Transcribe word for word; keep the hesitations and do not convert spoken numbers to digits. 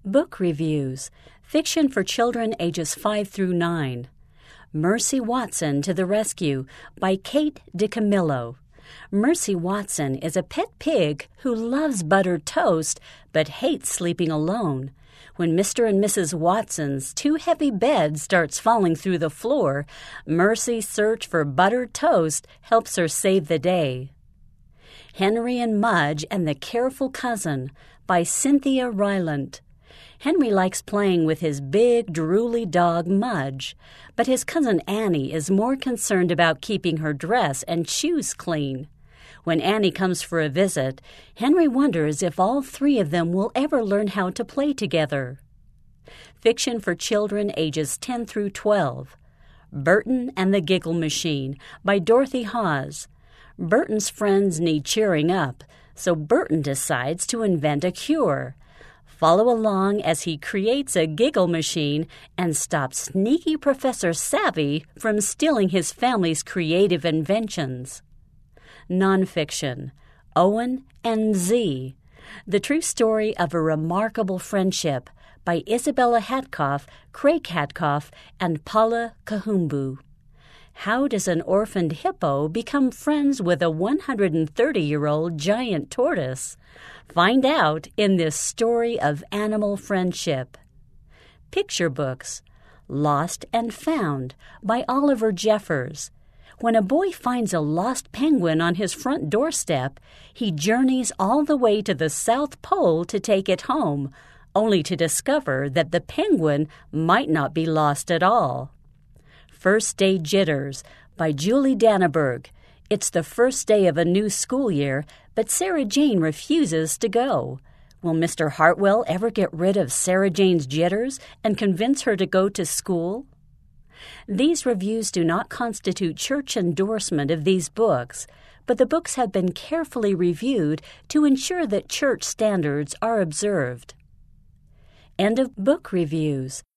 Book reviews. Fiction for children ages five through nine. Mercy Watson to the Rescue by Kate DiCamillo. Mercy Watson is a pet pig who loves buttered toast but hates sleeping alone. When Mister and Missus Watson's too-heavy bed starts falling through the floor, Mercy's search for buttered toast helps her save the day. Henry and Mudge and the Careful Cousin by Cynthia Rylant. Henry likes playing with his big, drooly dog, Mudge, but his cousin Annie is more concerned about keeping her dress and shoes clean. When Annie comes for a visit, Henry wonders if all three of them will ever learn how to play together. Fiction for children ages ten through twelve. Burton and the Giggle Machine by Dorothy Hawes. Burton's friends need cheering up, so Burton decides to invent a cure. Follow along as he creates a giggle machine and stops sneaky Professor Savvy from stealing his family's creative inventions. Nonfiction. Owen and Z. The True Story of a Remarkable Friendship by Isabella Hatkoff, Craig Hatkoff, and Paula Kahumbu. How does an orphaned hippo become friends with a one hundred thirty-year-old giant tortoise? Find out in this story of animal friendship. Picture books. Lost and Found by Oliver Jeffers. When a boy finds a lost penguin on his front doorstep, he journeys all the way to the South Pole to take it home, only to discover that the penguin might not be lost at all. First Day Jitters by Julie Danneberg. It's the first day of a new school year, but Sarah Jane refuses to go. Will Mister Hartwell ever get rid of Sarah Jane's jitters and convince her to go to school? These reviews do not constitute church endorsement of these books, but the books have been carefully reviewed to ensure that church standards are observed. End of book reviews.